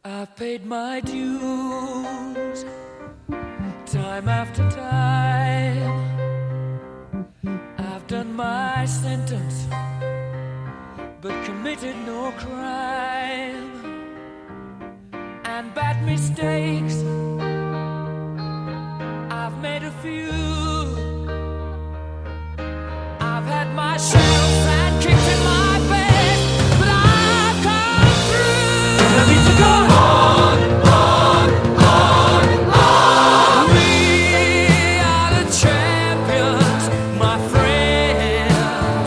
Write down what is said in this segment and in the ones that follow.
I've paid my dues time after time. I've done my sentence, but committed no crime. And bad mistakes, I've made a few. I've had my share of sand kicked in my face, but I've come through. I need to go on, on, on, on. We are the champions, my friends,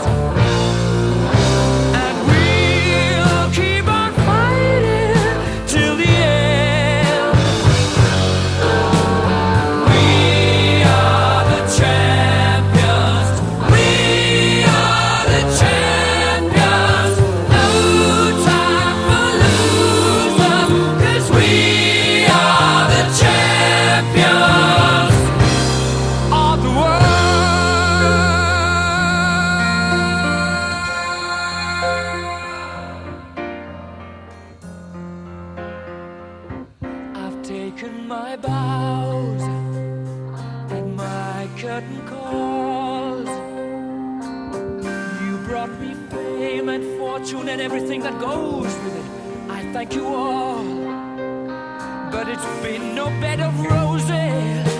and we'll keep on fighting till the end. We are the champions. We are the champions. No time for losers, 'cause we are the champions of the world. I've taken my bows and my curtain calls. You brought me fame and fortune and everything that goes with it. I thank you all, but it's been no bed of roses.